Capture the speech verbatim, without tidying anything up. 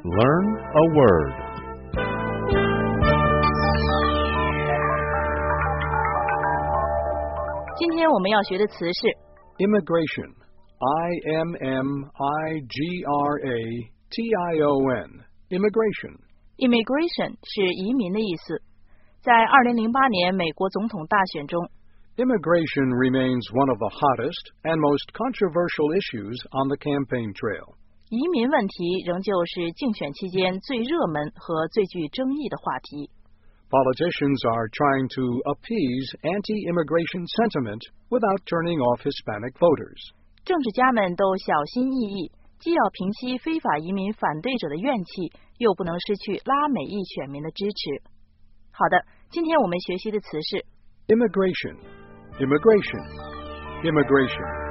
Learn a word. Immigration. I M M I G R A T I O N. Immigration. Immigration 是移民的意思。在二零零八年美国总统大选中 Immigration remains one of the hottest and most controversial issues on the campaign trail. 移民问题仍旧是竞选期间最热门和最具争议的话题。 Politicians are trying to appease anti-immigration sentiment without turning off Hispanic voters. 政治家们都小心翼翼，既要平息非法移民反对者的怨气，又不能失去拉美裔选民的支持。好的，今天我们学习的词是 Immigration, immigration, immigration.